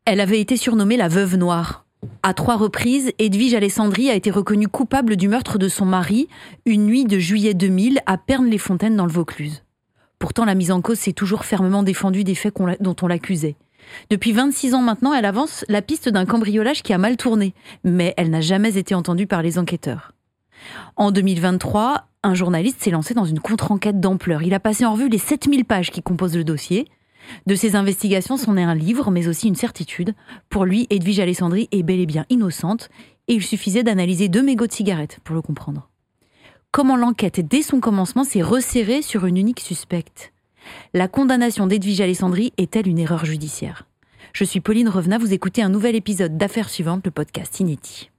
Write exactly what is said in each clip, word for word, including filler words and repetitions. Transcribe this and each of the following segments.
Elle avait été surnommée la veuve noire. À trois reprises, Edwige Alessandri a été reconnue coupable du meurtre de son mari, une nuit de juillet deux mille, à Pernes-les-Fontaines dans le Vaucluse. Pourtant, la mise en cause s'est toujours fermement défendue des faits qu'on, dont on l'accusait. Depuis vingt-six ans maintenant, elle avance la piste d'un cambriolage qui a mal tourné, mais elle n'a jamais été entendue par les enquêteurs. En deux mille vingt-trois, un journaliste s'est lancé dans une contre-enquête d'ampleur. Il a passé en revue les sept mille pages qui composent le dossier. De ces investigations sont nés un livre, mais aussi une certitude. Pour lui, Edwige Alessandri est bel et bien innocente, et il suffisait d'analyser deux mégots de cigarettes pour le comprendre. Comment l'enquête, dès son commencement, s'est resserrée sur une unique suspecte ? La condamnation d'Edwige Alessandri est-elle une erreur judiciaire ? Je suis Pauline Revenat, vous écoutez un nouvel épisode d'Affaires suivantes, le podcast Inédit.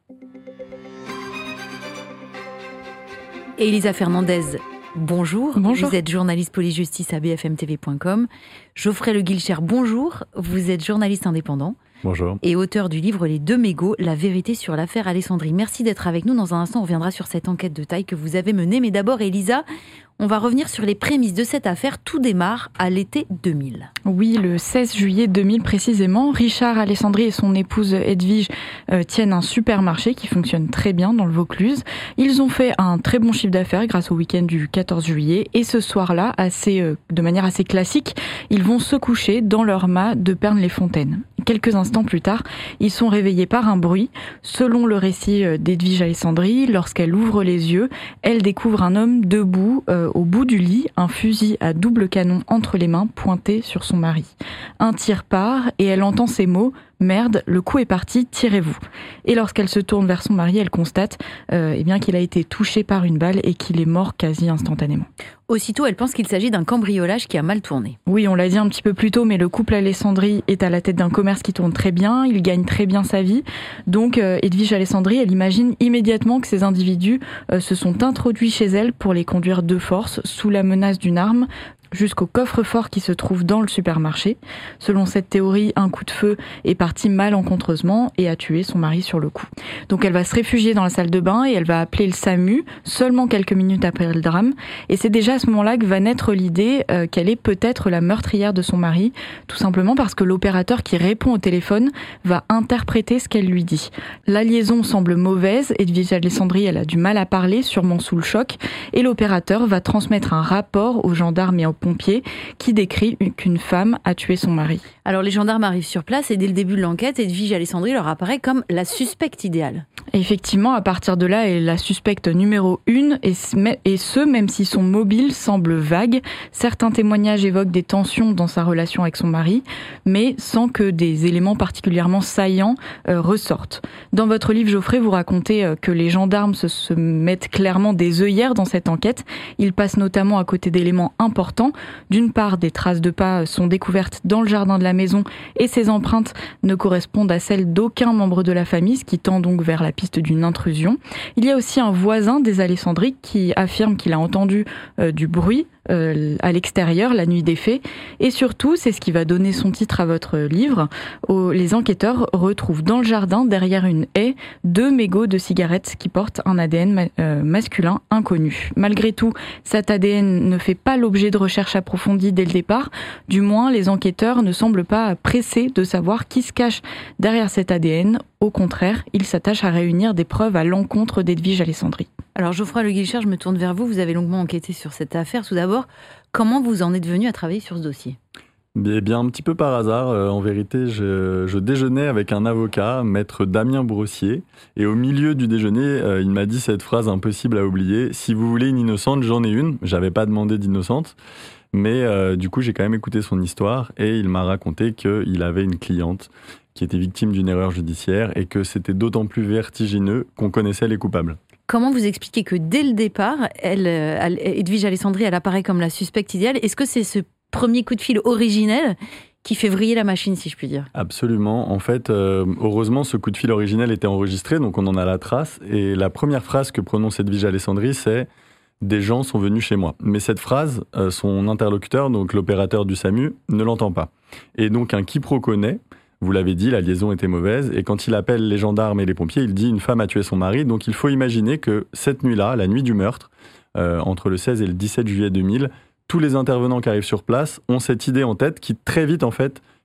Elisa Fernandez, bonjour. Bonjour. Vous êtes journaliste police-justice à b f m t v point com. Geoffrey Le Guilcher, bonjour. Vous êtes journaliste indépendant. Bonjour. Et auteur du livre Les Deux Mégots, la vérité sur l'affaire Alessandri. Merci d'être avec nous. Dans un instant, on reviendra sur cette enquête de taille que vous avez menée. Mais d'abord, Elisa, on va revenir sur les prémices de cette affaire. Tout démarre à l'été deux mille. Oui, le seize juillet deux mille précisément. Richard Alessandri et son épouse Edwige euh, tiennent un supermarché qui fonctionne très bien dans le Vaucluse. Ils ont fait un très bon chiffre d'affaires grâce au week-end du quatorze juillet. Et ce soir-là, assez, euh, de manière assez classique, ils vont se coucher dans leur mât de Pernes-les-Fontaines. Quelques instants plus tard, ils sont réveillés par un bruit. Selon le récit d'Edwige Alessandri, lorsqu'elle ouvre les yeux, elle découvre un homme debout euh, au bout du lit, un fusil à double canon entre les mains pointé sur son mari. Un tir part et elle entend ces mots « Merde, le coup est parti, tirez-vous ». Et lorsqu'elle se tourne vers son mari, elle constate euh, eh bien, qu'il a été touché par une balle et qu'il est mort quasi instantanément. Aussitôt, elle pense qu'il s'agit d'un cambriolage qui a mal tourné. Oui, on l'a dit un petit peu plus tôt, mais le couple Alessandri est à la tête d'un commerce qui tourne très bien, il gagne très bien sa vie. Donc euh, Edwige Alessandri, elle imagine immédiatement que ces individus euh, se sont introduits chez elle pour les conduire de force, sous la menace d'une arme, jusqu'au coffre-fort qui se trouve dans le supermarché. Selon cette théorie, un coup de feu est parti malencontreusement et a tué son mari sur le coup. Donc elle va se réfugier dans la salle de bain et elle va appeler le SAMU seulement quelques minutes après le drame. Et c'est déjà à ce moment-là que va naître l'idée euh, qu'elle est peut-être la meurtrière de son mari, tout simplement parce que l'opérateur qui répond au téléphone va interpréter ce qu'elle lui dit. La liaison semble mauvaise, Edwige Alessandri, elle a du mal à parler, sûrement sous le choc, et l'opérateur va transmettre un rapport aux gendarmes et aux pompiers qui décrit qu'une femme a tué son mari. Alors les gendarmes arrivent sur place et dès le début de l'enquête, Edwige Alessandri leur apparaît comme la suspecte idéale. Et effectivement, à partir de là, elle est la suspecte numéro une, et ce, même si son mobile semble vague. Certains témoignages évoquent des tensions dans sa relation avec son mari, mais sans que des éléments particulièrement saillants euh, ressortent. Dans votre livre, Geoffrey, vous racontez euh, que les gendarmes se, se mettent clairement des œillères dans cette enquête. Ils passent notamment à côté d'éléments importants. D'une part, des traces de pas sont découvertes dans le jardin de la maison et ces empreintes ne correspondent à celles d'aucun membre de la famille, ce qui tend donc vers la piste d'une intrusion. Il y a aussi un voisin des Alessandri qui affirme qu'il a entendu euh, du bruit euh, à l'extérieur la nuit des faits. Et surtout, c'est ce qui va donner son titre à votre livre, où les enquêteurs retrouvent dans le jardin, derrière une haie, deux mégots de cigarettes qui portent un A D N ma- euh, masculin inconnu. Malgré tout, cet A D N ne fait pas l'objet de recherches approfondies dès le départ. Du moins, les enquêteurs ne semblent pas pressés de savoir qui se cache derrière cet A D N. Au contraire, ils s'attachent à réunir des preuves à l'encontre d'Edwige Alessandri. Alors Geoffrey Le Guilcher, je me tourne vers vous. Vous avez longuement enquêté sur cette affaire. Tout d'abord, comment vous en êtes venu à travailler sur ce dossier ? Eh bien, un petit peu par hasard. Euh, en vérité, je, je déjeunais avec un avocat, maître Damien Brossier. Et au milieu du déjeuner, euh, il m'a dit cette phrase impossible à oublier. « Si vous voulez une innocente, j'en ai une. » J'avais pas demandé d'innocente. Mais euh, du coup, j'ai quand même écouté son histoire. Et il m'a raconté qu'il avait une cliente qui était victime d'une erreur judiciaire et que c'était d'autant plus vertigineux qu'on connaissait les coupables. Comment vous expliquez que dès le départ, elle, elle, Edwige Alessandri, elle apparaît comme la suspecte idéale ? Est-ce que c'est ce premier coup de fil originel qui fait vriller la machine, si je puis dire ? Absolument. En fait, euh, heureusement, ce coup de fil originel était enregistré, donc on en a la trace. Et la première phrase que prononce Edwige Alessandri, c'est « Des gens sont venus chez moi ». Mais cette phrase, euh, son interlocuteur, donc l'opérateur du SAMU, ne l'entend pas. Et donc un quiproquo naît. Vous l'avez dit, la liaison était mauvaise. Et quand il appelle les gendarmes et les pompiers, il dit « Une femme a tué son mari ». Donc il faut imaginer que cette nuit-là, la nuit du meurtre, euh, entre le seize et le dix-sept juillet deux mille, tous les intervenants qui arrivent sur place ont cette idée en tête qui très vite en fait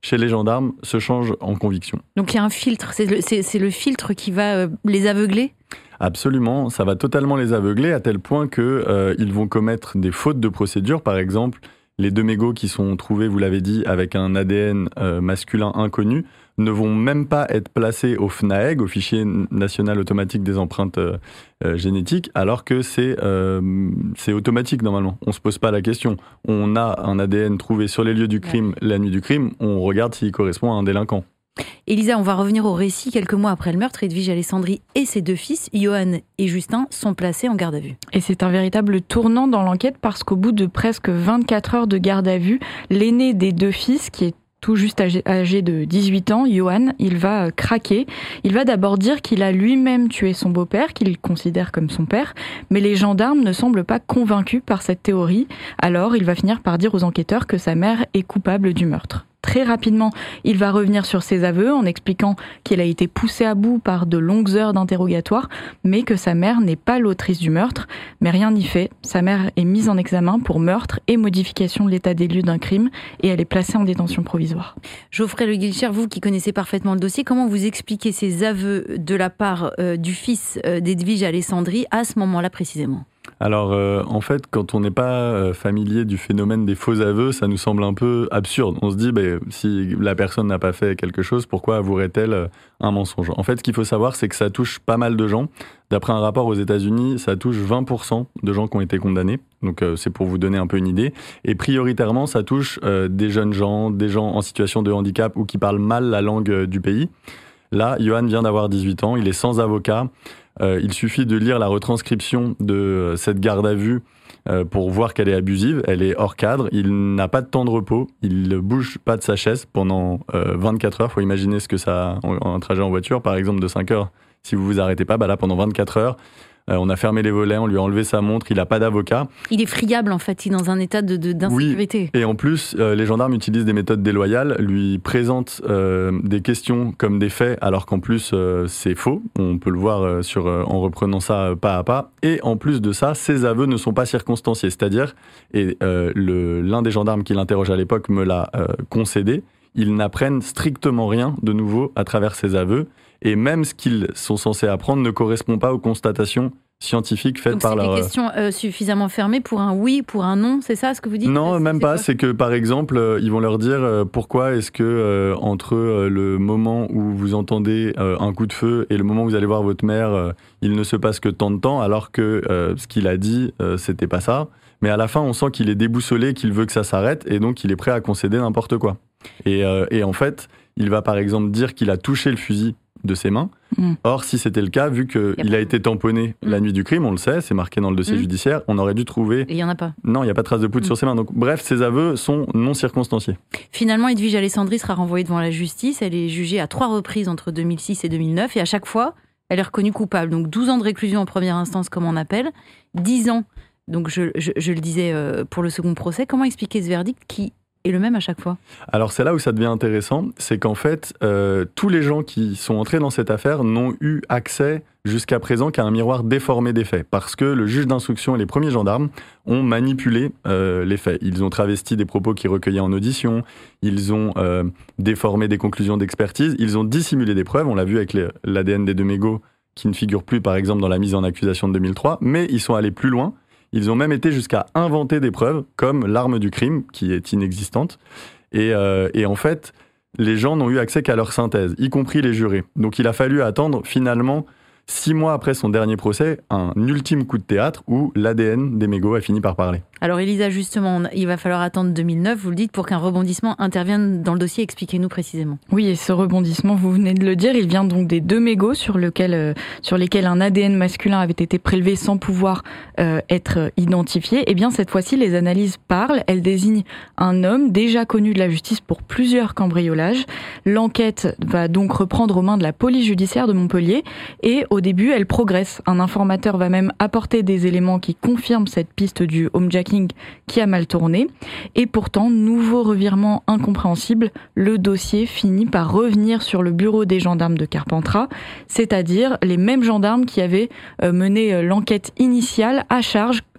chez les gendarmes se change en conviction. Donc il y a un filtre, c'est le, c'est, c'est le filtre qui va euh, les aveugler ? Absolument, ça va totalement les aveugler à tel point qu'ils euh, vont commettre des fautes de procédure. Par exemple, les deux mégots qui sont trouvés, vous l'avez dit, avec un A D N euh, masculin inconnu, ne vont même pas être placés au F N A E G, au Fichier National Automatique des Empreintes euh, euh, Génétiques, alors que c'est, euh, c'est automatique normalement. On ne se pose pas la question. On a un A D N trouvé sur les lieux du crime, ouais. la nuit du crime, on regarde s'il correspond à un délinquant. Elisa, on va revenir au récit. Quelques mois après le meurtre, Edwige Alessandri et ses deux fils, Johan et Justin, sont placés en garde à vue. Et c'est un véritable tournant dans l'enquête parce qu'au bout de presque vingt-quatre heures de garde à vue, l'aîné des deux fils, qui est tout juste âgé, âgé de dix-huit ans, Johan, il va craquer. Il va d'abord dire qu'il a lui-même tué son beau-père, qu'il considère comme son père, mais les gendarmes ne semblent pas convaincus par cette théorie. Alors, il va finir par dire aux enquêteurs que sa mère est coupable du meurtre. Très rapidement, il va revenir sur ses aveux en expliquant qu'il a été poussé à bout par de longues heures d'interrogatoire, mais que sa mère n'est pas l'autrice du meurtre. Mais rien n'y fait, sa mère est mise en examen pour meurtre et modification de l'état des lieux d'un crime, et elle est placée en détention provisoire. Geoffrey Le Guilcher, vous qui connaissez parfaitement le dossier, comment vous expliquez ces aveux de la part euh, du fils euh, d'Edwige Alessandri à ce moment-là précisément ? Alors, euh, en fait, quand on n'est pas euh, familier du phénomène des faux aveux, ça nous semble un peu absurde. On se dit, bah, si la personne n'a pas fait quelque chose, pourquoi avouerait-elle euh, un mensonge ? En fait, ce qu'il faut savoir, c'est que ça touche pas mal de gens. D'après un rapport aux États-Unis, ça touche vingt pour cent de gens qui ont été condamnés. Donc, euh, c'est pour vous donner un peu une idée. Et prioritairement, ça touche euh, des jeunes gens, des gens en situation de handicap ou qui parlent mal la langue euh, du pays. Là, Johan vient d'avoir dix-huit ans, il est sans avocat. Euh, il suffit de lire la retranscription de euh, cette garde à vue euh, pour voir qu'elle est abusive, elle est hors cadre, il n'a pas de temps de repos, il ne bouge pas de sa chaise pendant euh, vingt-quatre heures. Il faut imaginer ce que ça a, un trajet en voiture, par exemple de cinq heures. Si vous vous arrêtez pas, bah là pendant vingt-quatre heures, euh, on a fermé les volets, on lui a enlevé sa montre, il n'a pas d'avocat. Il est friable en fait, il est dans un état de, de, d'insécurité. Oui, et en plus, euh, les gendarmes utilisent des méthodes déloyales, lui présentent euh, des questions comme des faits, alors qu'en plus euh, c'est faux. On peut le voir euh, sur, euh, en reprenant ça euh, pas à pas. Et en plus de ça, ses aveux ne sont pas circonstanciés. C'est-à-dire, et euh, le, l'un des gendarmes qui l'interroge à l'époque me l'a euh, concédé, ils n'apprennent strictement rien de nouveau à travers ses aveux. Et même ce qu'ils sont censés apprendre ne correspond pas aux constatations scientifiques faites Donc par leur... Donc c'est des questions euh, suffisamment fermées pour un oui, pour un non, c'est ça ce que vous dites ? Non, c'est, même c'est pas. quoi ? C'est que par exemple, euh, ils vont leur dire euh, pourquoi est-ce que euh, entre euh, le moment où vous entendez euh, un coup de feu et le moment où vous allez voir votre mère, euh, il ne se passe que tant de temps, alors que euh, ce qu'il a dit, euh, c'était pas ça. Mais à la fin, on sent qu'il est déboussolé, qu'il veut que ça s'arrête, et donc il est prêt à concéder n'importe quoi. Et, euh, et en fait, il va par exemple dire qu'il a touché le fusil de ses mains. Mmh. Or, si c'était le cas, vu qu'il a, a été tamponné mmh. la nuit du crime, on le sait, c'est marqué dans le dossier mmh. judiciaire, on aurait dû trouver... Et il n'y en a pas. Non, il n'y a pas de trace de poudre mmh. sur ses mains. Donc, bref, ses aveux sont non circonstanciés. Finalement, Edwige Alessandri sera renvoyée devant la justice. Elle est jugée à trois reprises entre deux mille six et deux mille neuf. Et à chaque fois, elle est reconnue coupable. Donc, douze ans de réclusion en première instance, comme on appelle. dix ans, donc je, je, je le disais, euh, pour le second procès. Comment expliquer ce verdict qui... est le même à chaque fois ? Alors c'est là où ça devient intéressant, c'est qu'en fait, euh, tous les gens qui sont entrés dans cette affaire n'ont eu accès jusqu'à présent qu'à un miroir déformé des faits, parce que le juge d'instruction et les premiers gendarmes ont manipulé euh, les faits. Ils ont travesti des propos qu'ils recueillaient en audition, ils ont euh, déformé des conclusions d'expertise, ils ont dissimulé des preuves, on l'a vu avec les, l'A D N des deux mégots qui ne figure plus par exemple dans la mise en accusation de deux mille trois, mais ils sont allés plus loin. Ils ont même été jusqu'à inventer des preuves, comme l'arme du crime, qui est inexistante. Et, euh, et en fait, les gens n'ont eu accès qu'à leur synthèse, y compris les jurés. Donc il a fallu attendre finalement, six mois après son dernier procès, un ultime coup de théâtre où l'A D N des mégots a fini par parler. Alors Elisa, justement, il va falloir attendre deux mille neuf, vous le dites, pour qu'un rebondissement intervienne dans le dossier. Expliquez-nous précisément. Oui, et ce rebondissement, vous venez de le dire, il vient donc des deux mégots sur, lequel, euh, sur lesquels un A D N masculin avait été prélevé sans pouvoir euh, être identifié. Eh bien, cette fois-ci, les analyses parlent. Elles désignent un homme déjà connu de la justice pour plusieurs cambriolages. L'enquête va donc reprendre aux mains de la police judiciaire de Montpellier. Et au début, elle progresse. Un informateur va même apporter des éléments qui confirment cette piste du homejacking qui a mal tourné. Et pourtant, nouveau revirement incompréhensible, le dossier finit par revenir sur le bureau des gendarmes de Carpentras, c'est-à-dire les mêmes gendarmes qui avaient mené l'enquête initiale à charge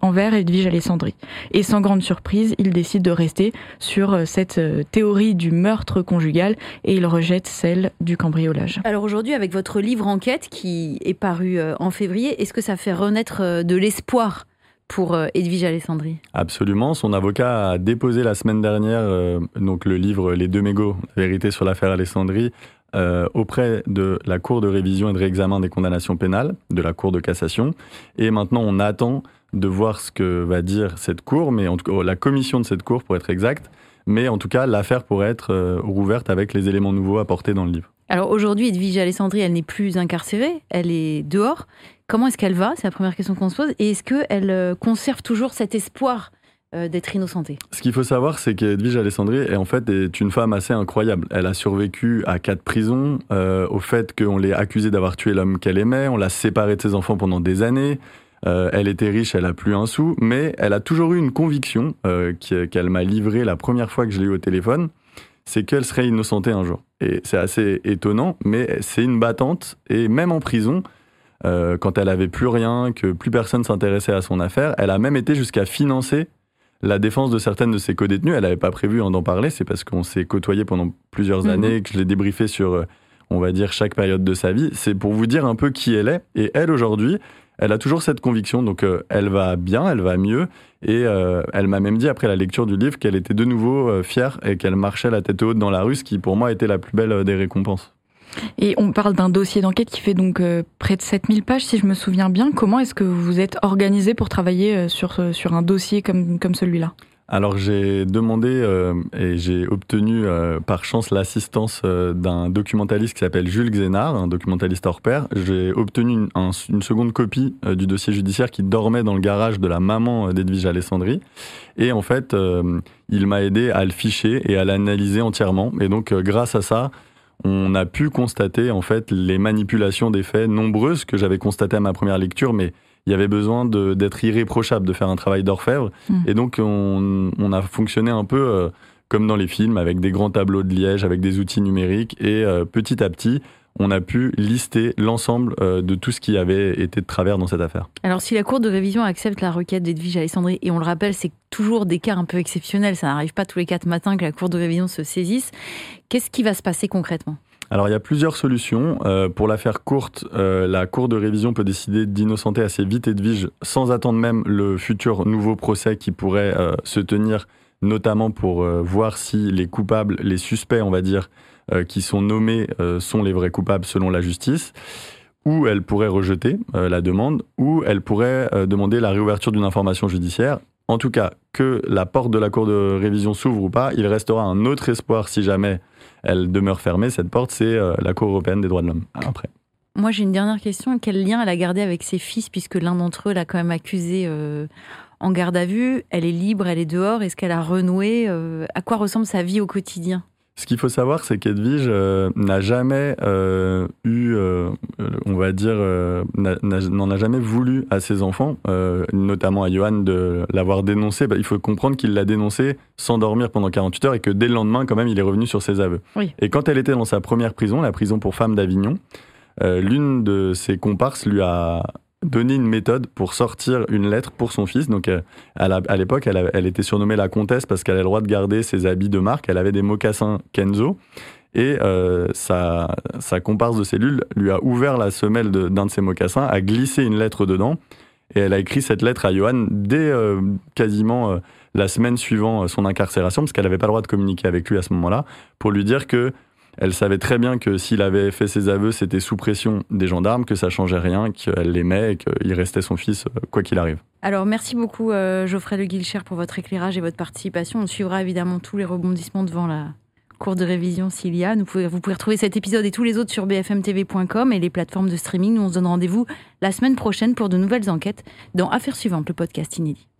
envers Edwige Alessandri. Et sans grande surprise, il décide de rester sur cette théorie du meurtre conjugal et il rejette celle du cambriolage. Alors aujourd'hui, avec votre livre Enquête qui est paru en février, est-ce que ça fait renaître de l'espoir pour Edwige Alessandri? Absolument. Son avocat a déposé la semaine dernière euh, donc le livre Les deux mégots, la vérité sur l'affaire Alessandri, euh, auprès de la Cour de révision et de réexamen des condamnations pénales, de la Cour de cassation. Et maintenant, on attend de voir ce que va dire cette Cour, mais en tout cas, la commission de cette Cour pour être exact. Mais en tout cas, l'affaire pourrait être euh, rouverte avec les éléments nouveaux apportés dans le livre. Alors aujourd'hui, Edwige Alessandri, elle n'est plus incarcérée, elle est dehors. Comment est-ce qu'elle va? C'est la première question qu'on se pose. Et est-ce qu'elle conserve toujours cet espoir euh, d'être innocentée? Ce qu'il faut savoir, c'est qu'Edwige Alessandri est en fait est une femme assez incroyable. Elle a survécu à quatre prisons, euh, au fait qu'on l'ait accusée d'avoir tué l'homme qu'elle aimait, on l'a séparée de ses enfants pendant des années. Euh, elle était riche, elle a plus un sou, mais elle a toujours eu une conviction euh, qu'elle m'a livrée la première fois que je l'ai eu au téléphone, c'est qu'elle serait innocentée un jour. Et c'est assez étonnant, mais c'est une battante, et même en prison, euh, quand elle avait plus rien, que plus personne s'intéressait à son affaire, elle a même été jusqu'à financer la défense de certaines de ses codétenues. Elle n'avait pas prévu d'en parler, c'est parce qu'on s'est côtoyés pendant plusieurs mmh. années, et que je l'ai débriefé sur, on va dire, chaque période de sa vie. C'est pour vous dire un peu qui elle est, et elle aujourd'hui, elle a toujours cette conviction, donc euh, elle va bien, elle va mieux, et euh, elle m'a même dit après la lecture du livre qu'elle était de nouveau euh, fière et qu'elle marchait la tête haute dans la rue, ce qui pour moi était la plus belle des récompenses. Et on parle d'un dossier d'enquête qui fait donc euh, près de sept mille pages, si je me souviens bien. Comment est-ce que vous vous êtes organisé pour travailler euh, sur, sur un dossier comme, comme celui-là ? Alors j'ai demandé euh, et j'ai obtenu euh, par chance l'assistance euh, d'un documentaliste qui s'appelle Jules Xénard, un documentaliste hors pair. J'ai obtenu une, un, une seconde copie euh, du dossier judiciaire qui dormait dans le garage de la maman d'Edwige Alessandri. Et en fait, euh, il m'a aidé à le ficher et à l'analyser entièrement. Et donc euh, grâce à ça, on a pu constater en fait les manipulations des faits nombreuses que j'avais constatées à ma première lecture, mais il y avait besoin de, d'être irréprochable, de faire un travail d'orfèvre. Mmh. Et donc, on, on a fonctionné un peu euh, comme dans les films, avec des grands tableaux de liège, avec des outils numériques. Et euh, petit à petit, on a pu lister l'ensemble euh, de tout ce qui avait été de travers dans cette affaire. Alors, si la Cour de révision accepte la requête d'Edwige Alessandri, et on le rappelle, c'est toujours des cas un peu exceptionnels, ça n'arrive pas tous les quatre matins que la Cour de révision se saisisse, qu'est-ce qui va se passer concrètement ? Alors, il y a plusieurs solutions. Euh, pour la faire courte, euh, la Cour de révision peut décider d'innocenter assez vite Edwige sans attendre même le futur nouveau procès qui pourrait euh, se tenir, notamment pour euh, voir si les coupables, les suspects, on va dire, euh, qui sont nommés euh, sont les vrais coupables selon la justice. Ou elle pourrait rejeter euh, la demande, ou elle pourrait euh, demander la réouverture d'une information judiciaire. En tout cas, que la porte de la Cour de révision s'ouvre ou pas, il restera un autre espoir si jamais elle demeure fermée, cette porte, c'est euh, la Cour européenne des droits de l'homme. Après. Moi, j'ai une dernière question. Quel lien elle a gardé avec ses fils, puisque l'un d'entre eux l'a quand même accusée euh, en garde à vue. Elle est libre, elle est dehors. Est-ce qu'elle a renoué euh, À quoi ressemble sa vie au quotidien ? Ce qu'il faut savoir, c'est qu'Edwige euh, n'a jamais euh, eu, euh, on va dire, euh, n'a, n'en a jamais voulu à ses enfants, euh, notamment à Johan, de l'avoir dénoncé. Bah, il faut comprendre qu'il l'a dénoncé sans dormir pendant quarante-huit heures et que dès le lendemain, quand même, il est revenu sur ses aveux. Oui. Et quand elle était dans sa première prison, la prison pour femmes d'Avignon, euh, l'une de ses comparses lui a donné une méthode pour sortir une lettre pour son fils. Donc, euh, à, la, à l'époque, elle, a, elle était surnommée la comtesse parce qu'elle avait le droit de garder ses habits de marque. Elle avait des mocassins Kenzo. Et euh, sa, sa comparse de cellule lui a ouvert la semelle de, d'un de ses mocassins, a glissé une lettre dedans. Et elle a écrit cette lettre à Johan dès euh, quasiment euh, la semaine suivant son incarcération, parce qu'elle n'avait pas le droit de communiquer avec lui à ce moment-là, pour lui dire que elle savait très bien que s'il avait fait ses aveux, c'était sous pression des gendarmes, que ça changeait rien, qu'elle l'aimait et qu'il restait son fils, quoi qu'il arrive. Alors, merci beaucoup euh, Geoffrey Le Guilcher pour votre éclairage et votre participation. On suivra évidemment tous les rebondissements devant la Cour de révision s'il y a. Vous pouvez, vous pouvez retrouver cet épisode et tous les autres sur b f m t v point com et les plateformes de streaming. Nous, on se donne rendez-vous la semaine prochaine pour de nouvelles enquêtes dans Affaires suivantes, le podcast inédit.